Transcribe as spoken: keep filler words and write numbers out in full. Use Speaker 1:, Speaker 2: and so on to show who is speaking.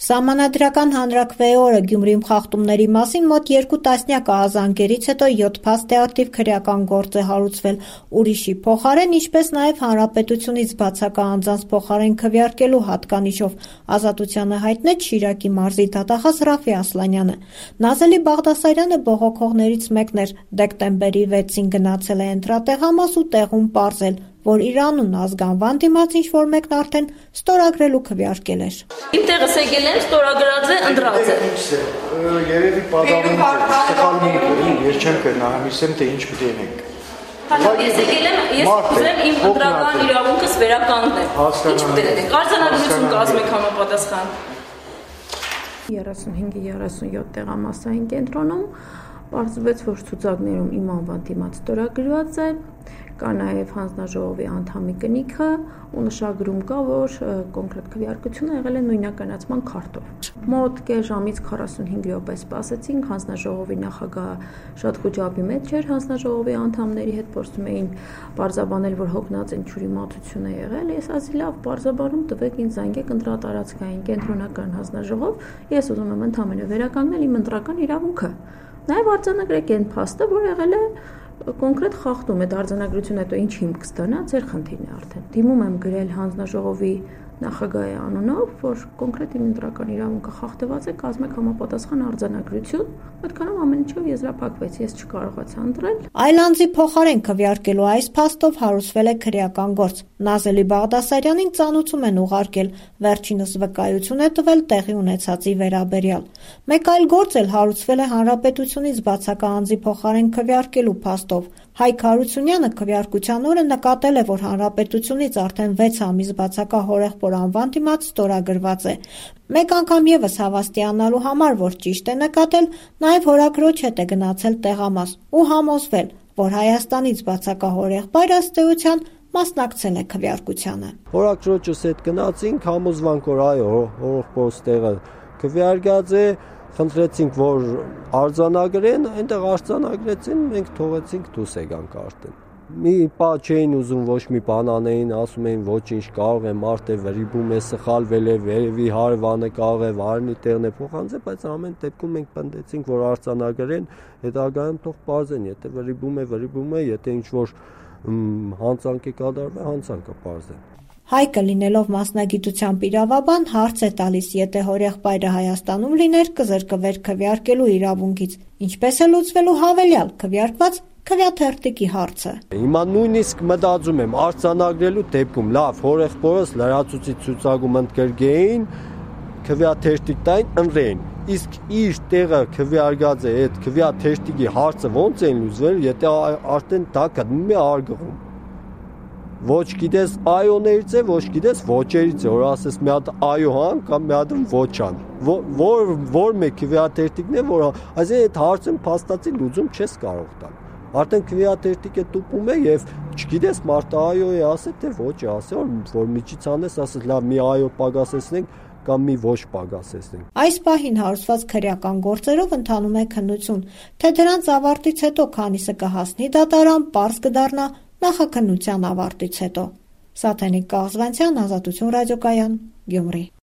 Speaker 1: Սահմանադրական հանրաքվեի օրը Գյումրիում խախտումների մասին մոտ երկու տասնյակ ահազանգերից հետո յոթ փաստ է ակտիվ քրեական գործ է հարուցվել ուրիշի փոխարեն, ինչպես նաև հանրապետությունից բացակա անձանց փոխարեն քվեարկելու հատկանիշով Ազատությանը հայտնեց Շիրակի մարզի դատախազ Ռաֆի Ասլանյանը։ Նազելի Բաղդասարյանը բողոքողներից մեկն էր, դեկտեմբերի վեցին գնացել է ընտրատեղամաս ու տեղում պարզել, որ իր անուն ազգանվան դիմաց ինչ-որ մեկն արդեն ստորագրելու քվեարկել էր։
Speaker 2: Իմ տեղս եկել եմ, ստորագրած է, ընտրած է։
Speaker 3: Երևի պատահում է, սխալվում է, ես չեմ կրնահամիսեմ, թե ինչ պիտի ենք։
Speaker 2: Ես եկել եմ, ես ուզեմ իմ ընտրական իրավունքս վերականգնել։ Ինչ պիտի ենք, արձանագրություն կազմեք համապատասխան։
Speaker 4: երեսունհինգ երեսունյոթ տեղամասային կենտրոնում պարզվեց, որ ցուցակներում իմ անվան դիմաց ստորագրված է, կա նաև հանձնաժողովի անդամի կնիքը ու նշագրում կա, որ կոնկրետ քվեարկությունը եղել է նույնականացման քարտով։ Մոտ կես ժամից քառասունհինգ րոպե սպասեցինք, հանձնաժողովի նախագահը շատ խոճապի մեջ էր, հանձնաժողովի անդամների հետ փորձում էին պարզաբանել, որ հոգնած են ջուրի մատություն է եղել։ Ես ասի լավ, պարզաբանում տվեք ինձ զանգեք ընտրատարածքային կենտրոնական հանձնաժողով, ես ուզում եմ ընդհանրապես վերականգնել իմ ընտրական իրավունքը։ Նաև արձանագրեք այն փաստը, որ եղել է կոնկրետ խախտում է արձանագրություն, հետո ինչ հիմք կստանա, ձեր խնդիրն է արդեն։ Դիմում եմ գրել հանձնաժողովի նախագահի անունով, որ կոնկրետ իմ ընտրական իրավունքը խախտված է, կազմեք համապատասխան արձանագրություն, այդքանում ամեն ինչով եզրափակվեց, ես չկարողացա ընտրել։
Speaker 1: Այլ անձի փոխարեն քվեարկելու այս փաստով հարուցվել է քրեական գործ։ Նազելի Բաղդասարյանին ծանուցում են ուղարկել, վերջինս վկայություն է տվել տեղի ունեցածի վերաբերյալ։ Մեկ այլ գործ էլ հարուցվել է հանրապետությունից բացակա անձի փոխարեն քվեարկելու փաստով։ Հայկ Հարությունյանը քվեարկության օրը նկատել է, որ հանրապետությունից արդեն վեց ամիս բացակա հորեղբոր անվան դիմաց ստորագրված է։ Մեկ անգամ եւս հավաստիանալու համար, որ ճիշտ է նկատել, նաև հորաքրոջ հետ է գնացել տեղամաս ու համոզվել, որ Հայաստանից բացակա հորեղբայրը ըստ էության մասնակցել է քվեարկությանը։
Speaker 5: Հորաքրոջս հետ գնացինք, համոզվանք, որ այո, հորեղբորս տեղը քվեարկած է, խնդրեցինք, որ արձանագրեն, այնտեղ արձանագրեցին, մենք թողեցինք դուրս եկանք արդեն։ Մի բա չէին ուզում, ոչ մի բան անեին, ասում էին ոչինչ, կարող է մարդ է վրիբում է, սխալվել է, վերևի հարևանը կարող է վարնի տեղն է փոխանցել, բայց ամեն դեպքում մենք պնդեցինք, որ արձանագրեն, հետագայում թող պարզեն, եթե վրիբում է, վրիբում է, եթե ինչ-որ հանցանք է կատարվել, հանցանքը պարզեն։
Speaker 1: Հայկը լինելով մասնագիտությամբ իրավաբան հարց է տալիս, եթե հորեղբայրը Հայաստանում լիներ, կզրկվեր քվեարկելու իրավունքից, ինչպես է լուծվելու հավելյալ քվեարկված քվեաթերթիկի հարցը։
Speaker 5: Հիմա նույնիսկ մտածում եմ արձանագրելու դեպքում, լավ, հորեղբորս լրացուցիչ ցուցակում ընդգրկեին, քվեաթերթիկ տային, ընտրեին։ Իսկ իր տեղը քվեարկած է, այդ քվեաթերթիկի հարցը ո՞նց են լուծվել, եթե արդեն դա գտնում է արգղում։ Ոչ գիտես այոներից է, ոչ գիտես ոչերից է, որ ասես մի հատ այո հան կամ մի հատ ոչան։ Որ որ մեկ քվեաթերթիկն է, որ այսինքն այդ հարցը փաստացի լուծում չես կարող տալ։ Արդեն քվեաթերթիկը տուպում է եւ չգիտես մարդը այո է ասել, թե ոչ է ասել, որ միջից անես ասես լավ մի այո պակասեցնենք կամ մի ոչ պակասեցնենք։
Speaker 1: Այս պահին հարուցված քրեական գործերով ընթանում է քննություն, թե դրանց ավարտից հետո քանիսը կհասնի դատարան, պարզ կդառնա նախաքննության ավարտից հետո։ Սաթենիկ Կաղզվանցյան, Ազատություն ռադիոկայան, Գյումրի։